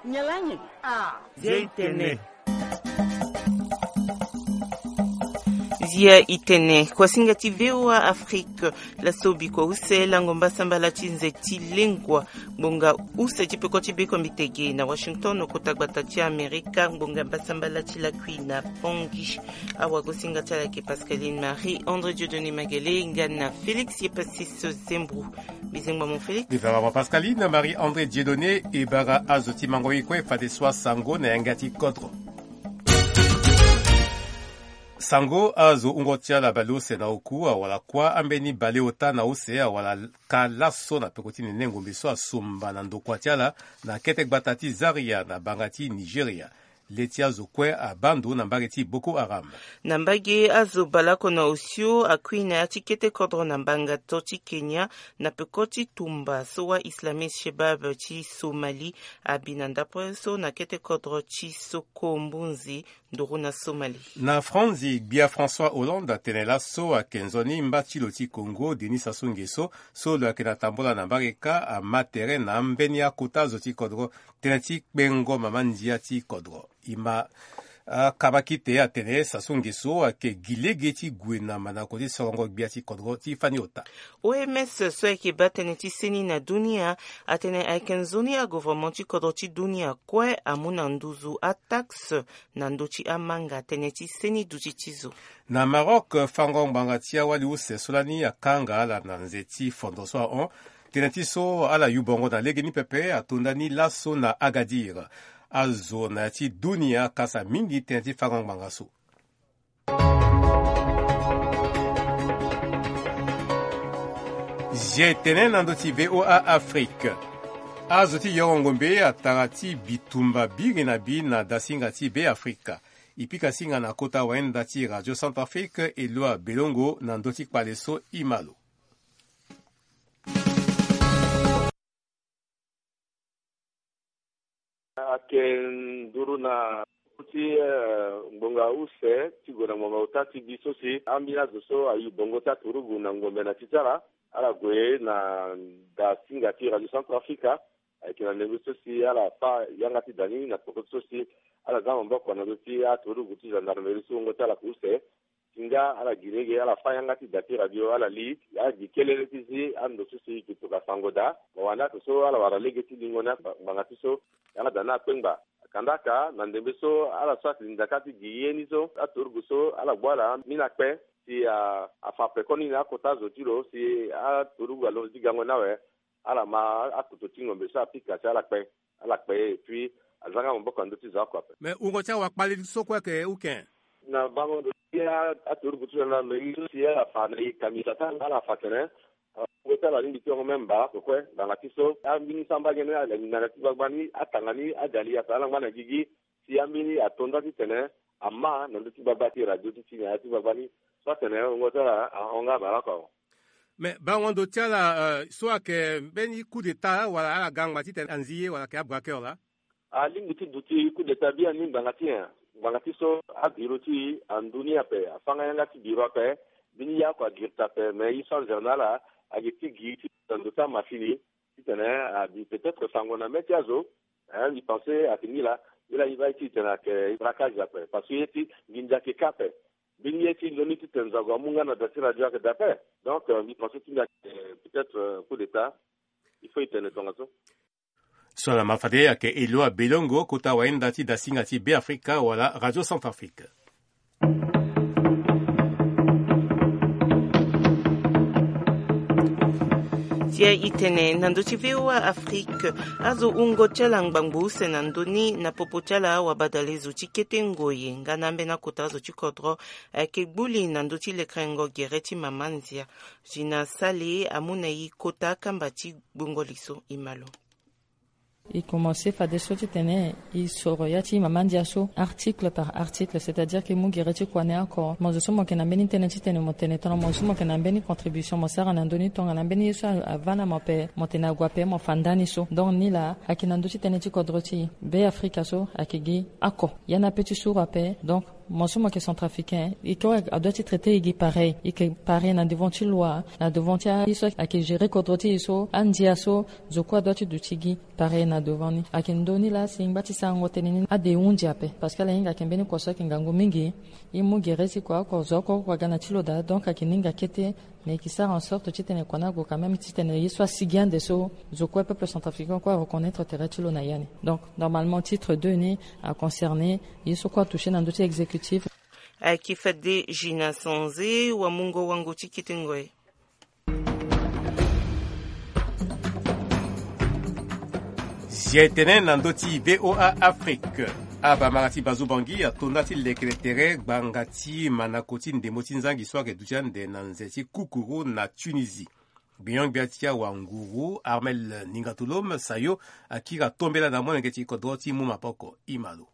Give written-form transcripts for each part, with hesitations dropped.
Nyalanyi. Zeitene. Zia itene kwa singati VOA Afrique la sobi kwa use la ngomba sambala chinze tilengwa bonga use chipeko chibeko mitege na Washington okutagbata tia Amerika bonga basambala chila kuina pongi awa gosinga chala ke Pascaline Marie André Dieudonné Magele ngana Félix Yepasiso Zembru bizengwa mon Félix Bivara Pascaline Marie André Dieudonné e bara azoti mangoyi kwe fadeswa sango na yangati kodro Sango azo ungotia la balose na ukua wala kwa ambeni baleota na usea wala kalaso na pekotini nengo miso asumba na ndokwatiala na ketek batati Zaria na bangati Nigeria. Letia zo kwe a bandu na mbageti Boko Haram. Nambage azo balako na osio akuina atikete kodro na mbanga toti Kenya na pekoti tumba sowa Islamist Shebab chi Somali abinanda preso na kete kodro chi Soko Mbunzi ndoro na Somali. Na Franzi bia François Hollande tenela so a Kenzoni mbati loti Congo Denis Sassou Nguesso so lo akena tambola na mbareka a matere na mbeni ya kota zoti kodro tenati bengo mamandia ti kodro. Ima kabakite atene Sassou Nguesso ake gilegeti gwena manakoti sorongo biati kodro ti faniota. OMS so eke batene ti seni na dunia atene aikenzoni a governmenti kodro ti dunia kwe amuna nduzu a tax na ndochi amanga atene ti seni duchi tizo. Na Maroc fango mbangatia wali use solani akanga ala na nzeti fondoswa on tenati so ala yubongo na legeni pepe atundani laso na Agadir. Azo na ti dunia kasa mingi tenati fango mbangaso. Jetene nando ti VOA Afrique. Azo ti yorongombe atarati bitumba bigi na bi na dasinga ti be Afrika. Ipika singa na kota waenda ti Radio Centrafrique e loa Belongo na ndoti paleso imalo. Ake nduru na kuti mbonga use tigona mbonga utati biso si ambina zoso ayu bongo tatu rugu na ngombe na titara ala gwe na da singa ti Radio Centrafrique ake na negoso si ala fa yangati dani na pokoso si ala gama mboko na doti atu rugu ti gendarmerie so ngota la kuse singa ala girege ala fa yangati dati radio ala li ya dikele tizi ando susi kituka sangoda wana so ala wara legeti lingona bangati so ala dana pengba kandaka na ndembeso ala swati ndakati giyeni so aturgu so ala bwala minakpe si afa pekoni na kota zotiro si aturgu alo digango nawe ala ma atuto tingo mbesa pika ala kpe et puis azanga mboko ndoti za kwa pe mais ungocha wa kpali so kwa ke uken na bango do ya aturgu tu na me si ala fa na kamisa tan ala fa tene weta la limbi tiongo memba kokwe dans la kiso ambini samba gene ala na tibagbani atangani ajali atala ngana gigi si ambini atonda titene amma na ndoti babati radio titi na tibagbani so tene ngota onga barako mais bango do tiala soit que beni coup d'état wala ala gangma titen anziye wala ke abraqueur la limbi ti duti coup d'état bien ni bangati so agiroti andunia pe afanga yanga ti biro pe bini ya kwa girta pe mais ils sont journal agiti giti ndota mafili titene a dit peut-être sangona metiazo il pensait à tenir là il va ici tena que braquage après parce que yeti ginja ke kape bini yeti loni titenza go munga na dasira dia ke dape donc il pensait peut-être coup d'état il faut itene tongaso so la mafade yake Eloa Belongo kota waenda ti dasinga ti be Afrika wala Radio Centrafrique. Tia itene nandochi VOA Afrique azo ungo chala ngbangbu nandoni na popo chala wabadalezo chikete ngoye nganambe na kotazo chikodro kegbuli nandochi lekrengo gereti mamanzia jina sale amuna yi kota kambati bungoliso imalo. Il commençait à faire des choses, il soroyati mamandiaso article par article, c'est-à-dire que mu gereti kwane encore mo zo mo kena beni teneti tene mo tene tono mo mo kena beni contribution mo sara nandoni tonga na beni so avana mo pe mo tena guape mo fandani so donc ni la akinando teneti kodroti be Afrika so akigi ako yana petit sur ape donc mon somme qui sont africains et qui a doit être traité pareil et que pareil na devant loi na devant iso a que gérer kodroti iso andiaso zokwa doit être tigi pareil na devant ni a kendoni la singbati sango tenini a de undiape parce que la inga kembeni koso kingango mingi imu geresi kwa zoko kwa gana tiloda donc a kininga kete mais qui sert en sorte que tu konago quand même tu tenais soit sigian de so zokwa peuple centrafricain quoi reconnaître terre tilo na yani donc normalement titre 2 ni a concerné iso quoi toucher dans dossier exécutif akifade jina sonze wa mungo wangu chikitengoe zietene na ndoti VOA Afrique aba marati bazubangi atondati lekretere bangati manakoti ndemoti nzangi swake dujande na nzeti kukuru na Tunisie Binyong Biatia Wanguru Armel Ningatulom Sayo akira tombela na mwana ngeti kodroti mumapoko imalo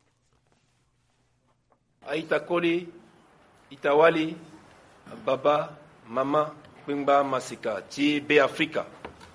Aitakoli Itawali Baba Mama Kwimba Masika Ti Be Afrika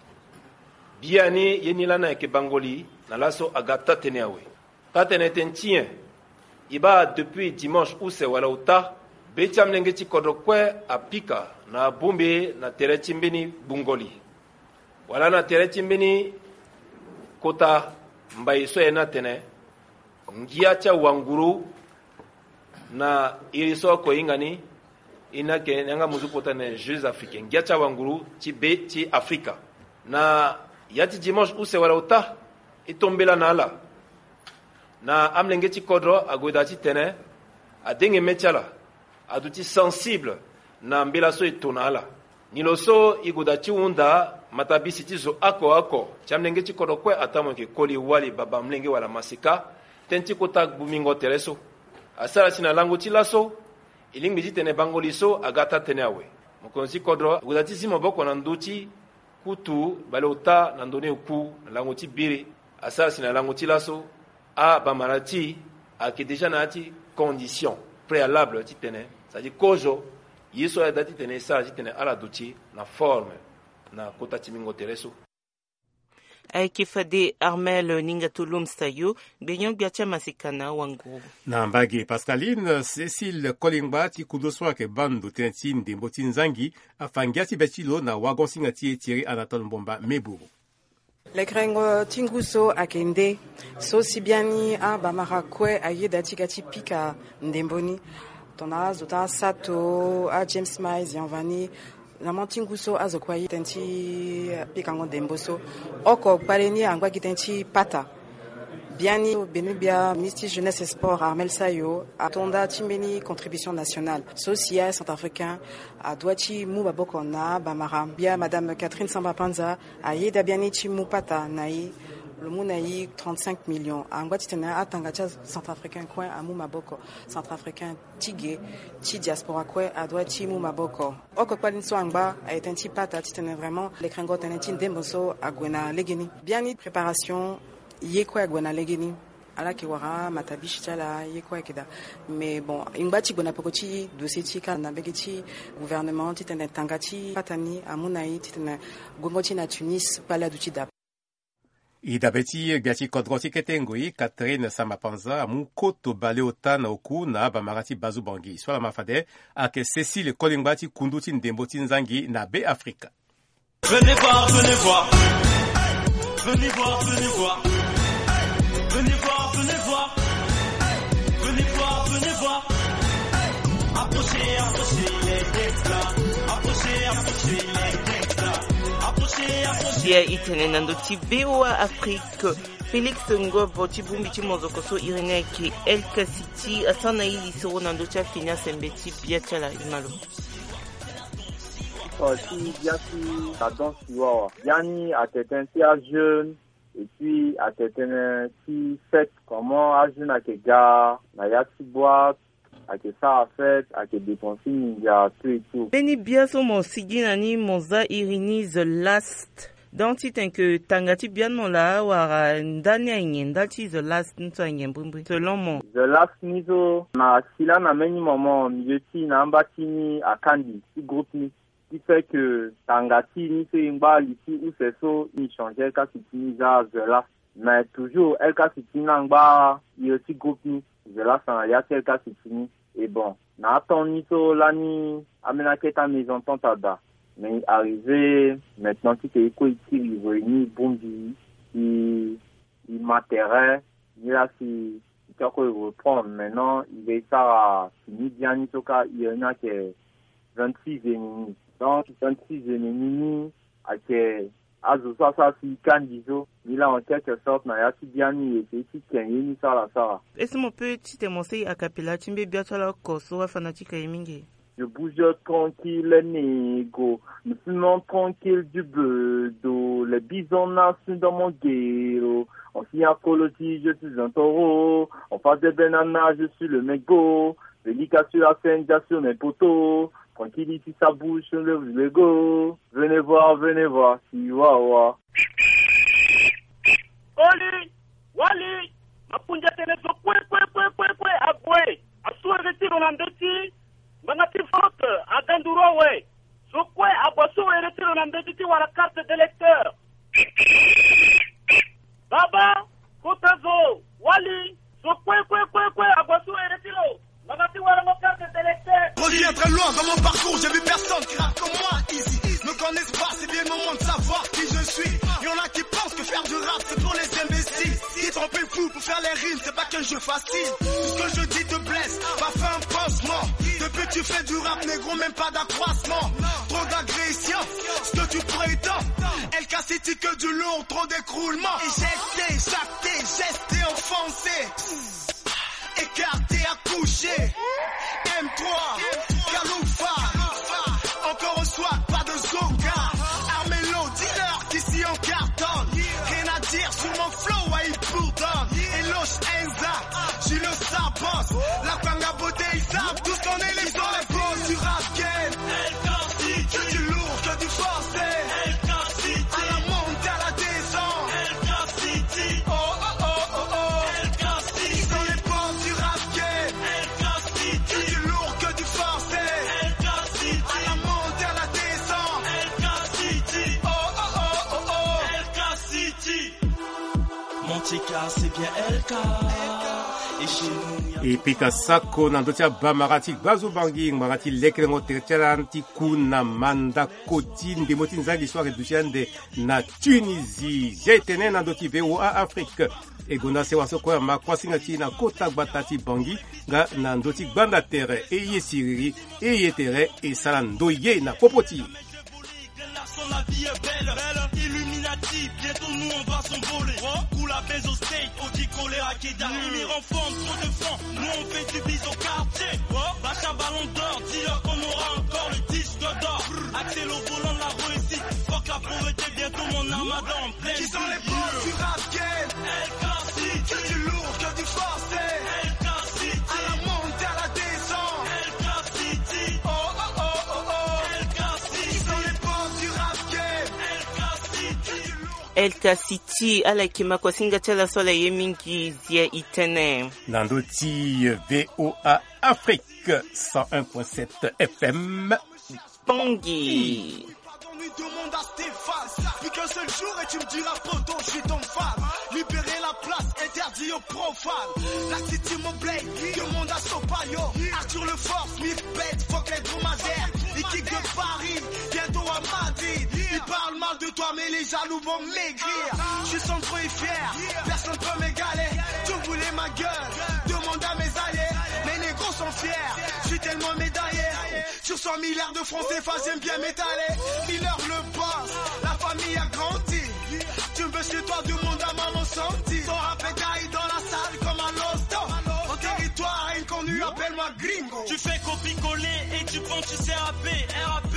Biani yenilana ke Bangoli na laso agata teneawe Tatene tentien Iba depuis dimanche ou se wala uta Betiam nengeti kodokwe apika na bumbi na teretimbini bungoli wala na teretimbini kota mbaiso ena tene ngia cha Wanguru na iriso ko ingani inake nyanga muzupota ne Jeux africains ngia cha Wanguru ti Afrika na yati dimanche use wala uta itombela nala na amlengeti kodro agodati tene adenge mechala aduti sensible na mbela so itonala niloso igodachi unda matabisi tizo ako chamlenge chikodo kwe atamo ke koli wali baba mlenge wala masika tenti kota bumingo tereso asara sina lango tilaso ilingbi jitene bangoliso agata teneawe mokonzi kodro igodati zimo boko na nduti kutu balota na ndone ku na lango tibiri asara sina lango tilaso a bamarati a ke deja na ati condition préalable titene c'est-à-dire kojo yiso ya dati tene sa tene ala duti na forme na kota timingo tereso aikifade Armel Ningatulum Sayo Binyong Biatia Masikana Wangu na mbagi Pascaline Cécile Kolingba ti kudoswa ke bandu tenti ndembo tinzangi afangiati betilo na wagon singati Thierry Anatole Mbomba Meburu Lekrengo tinguso akende so sibiani a bamarakwe ayeda tikati pika ndemboni tona zota sato a James Miles yanvani na mantinguso azokwayi tenti pika ndemboso oko pareni angwa kitenti pata biani benubia ministre jeunesse et sport Armel Sayo atonda timbeni contribution nationale social centrafricain a doiti mubaboko na bamara bia madame Catherine Samba Panza ayeda biani timu pata nai le monaï 35 millions angwa titena atangacha centrafricain coin amu maboko centrafricain tigé ti diaspora coin a doiti mubaboko oko kwalinso angba a etenti pata titena vraiment les cringotes tenenti ndemboso agwena legeni biani préparation yekwa gwana legeni ala ki wara matabishi tala yekwa kida mais bon ingbachi gwana pokoti dossier tika na begeti gouvernement titene tangati patani amunai titene gongoti na Tunis pala duti dap idabeti biati kodroti ketengoi Catherine Samapanza mukoto baleota na oku na bamarati bazubangi swala mafade ake Cécile Kolingbati kunduti ndemboti nzangi na Be Afrika venez voir venez voir venez voir venez voir venez voir, venez voir, venez voir, venez voir. Approchez, approchez les extras. Approchez, approchez les extras. Approchez, approchez. Dia itene nando ti VOA Afrique. Félix Ngobo Tibumbi Timozokoso Irene ki El Kasiti asana ili so nando cha finia sembeti biachala imalo. Si biati la danse wa. Yani atetensi a jeune. Et puis, à t'éteindre, si fait comment agir à que gars, na yati boîte, à que ça a fait, à que dépenser, il y a tout et tout. Beni biaso mo siginani moza irini the last. Donc, si t'es que tangati bien non la wara ndani ndati the last nto nyembumbu. Selon mon. The last nizo na sila na meni moment mjeti na ambatini akandi si groupe ni. Qui fait que Tangati ni se imba ici où c'est ça il changeait quand c'est fini ça the last mais toujours elle quand c'est fini ngba il aussi groupe ni là, il y a quelques cas, c'est fini. Et bon, n'attend ni so l'année, amenaqué ta maison, tant tada. Mais arrivé, maintenant, qui t'es quoi, il réunit, bondi, il m'intéresse, il a si, il reprend. Maintenant, il est ça à fini bien, ni so cas, il y en a qui est 26 ennemis. Donc, 26 ennemis, à que, ça, si, candido, il a en quelque sorte, n'a pas si bien, ni, et c'est qui est ça. Est-ce que mon petit témoignage à Capella, tu me bien la Koso, fanatique à Emingi? Je bouge tranquille, négo, musulman tranquille du bedeau, les bisons naissent dans mon guéro, en syacologie, je suis un taureau, en face des bananas, je suis le mégot, délicat sur la scène, sur mes poteaux, tranquille ici, ça bouge, je lève le go, venez voir, si wawa. Wali, ma punja teleso, abwe, asua retiro nandeti, Manati faute à Gandurowe. Je crois à Boisson et retire l'ambédité ou à la carte d'électeur. Baba, Kotazo, Wali, je crois à Boisson et retire. Manati ou à la carte d'électeur. Reviens très loin dans mon parcours, j'ai vu personne qui rappe comme moi, easy. Me connaissent pas, c'est bien le moment de savoir qui je suis. Y'en a qui pensent que faire du rap c'est pour les imbéciles. Qui trompent fou pour faire les rimes, c'est pas qu'un jeu facile. Tout ce que je dis te blesse, va faire un pansement. Depuis que tu fais du rap négro, même pas d'accroissement. Trop d'agression, ce que tu prétends. LK City que du lourd, trop d'écroulement. Éjecté, jacté, gesté, offensé. Écarté, accouché. M3, Galoufa. Encore au soir, pas de Zoka. Armélo, dealer, qu'ici on cartonne. Rien à dire sur mon flow, à il bourdonne. Eloche Enza, j'suis le sapos. La Kwanga beauté, ils savent tous qu'on est les gens les beaux du rap game. Que du lourd, que du forcé. À la montée, à la descente. Oh oh oh oh oh. Ils sont les beaux du rap game. Que du lourd, que du forcé. À la montée, à la descente. Oh oh oh oh oh. LK City. Montica, c'est bien LK. E Pikasako nandotia bamarati bazubangi marati lekrengo tercharanti kuna manda koti ndemoti nzagi soirée duchande na Tunisie jetene nandoti VOA Afrique egona se wasoko ya makwasinga china kota batati bangi nga nandoti banda terre eye siriri eye terre e salando ye na popoti. La vie est belle, Illuminati, bientôt nous on va s'envoler. Cool la baise au state, on dit qu'on les raquida. Ils renforment trop de francs, nous on fait du bis au quartier. Bacha ballon d'or, dis-leur qu'on aura encore le disque d'or. Axel au volant de la réussite, fuck la pauvreté, bientôt mon armada en pleine. Qui sont les boss du rap game? LK City, que du lourd, que du forcé. LK City, à la montée, à la descente. LK City, oh oh oh oh oh. LK City, qui sont les boss du rap game? LK City, LK City ala kima kwa singa tela sola yemingi zia itene. Nandoti VOA Afrique 101.7 FM. Bangi. Demande à Stéphane, puis qu'un seul jour et tu me diras poto, je suis ton fan. Libérer la place, interdit aux profanes. La city mon blade, demande à Sopayo. Arthur le Force, Smith Bête, fuck les dromadaires. L'équipe de Paris, bientôt à Madrid. Ils parlent mal de toi mais les jaloux vont maigrir. Je suis centre et fier, personne peut m'égaler. Tu voulais ma gueule, demande à mes alliés. Mes négros sont fiers, je suis tellement médaillé. Sur 100 milliards de francs CFA, j'aime bien m'étaler. Miller le boss, la famille a grandi. Tu me veux chez toi, demande à maman Santi. Ton rap est taille dans la salle comme à l'hosto. Mon territoire inconnu, appelle-moi gringo. Tu fais copier-coller et tu penses tu sais RAP.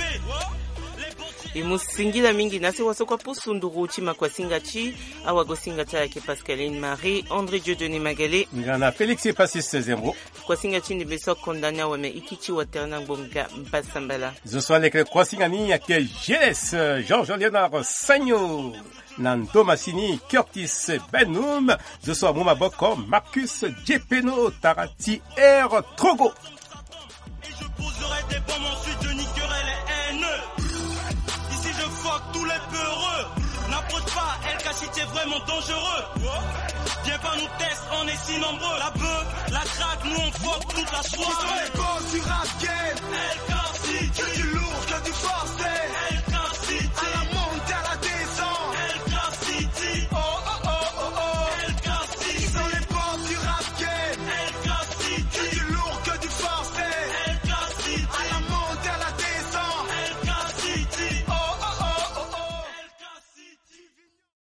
Imusingira mingi nasi wasokwa pusunduru chima kwa singachi awago singata yake Pascaline Marie André Dieudonné Magalé ngana Félix et Passis Zemro kwa singachi ni beso condamné wame ikichi waterna bonga mbasambala je sois les kwa singani yake Jeles Georges Léonard Sagno Nando Massini, Curtis Benoum, je sois Mouma Boko, Marcus Djepeno, Tarati R Trogo. Et je poserai des bombes, ensuite je niquerai les haineux. Ici je fuck tous les peureux. N'approche pas, LK City est vraiment dangereux. Viens pas nous tester, on est si nombreux. La bœuf, la la craque, nous on fuck toute la soirée. Qui sont les gosses du rap game? El Corsi, que du lourd, que du forcé.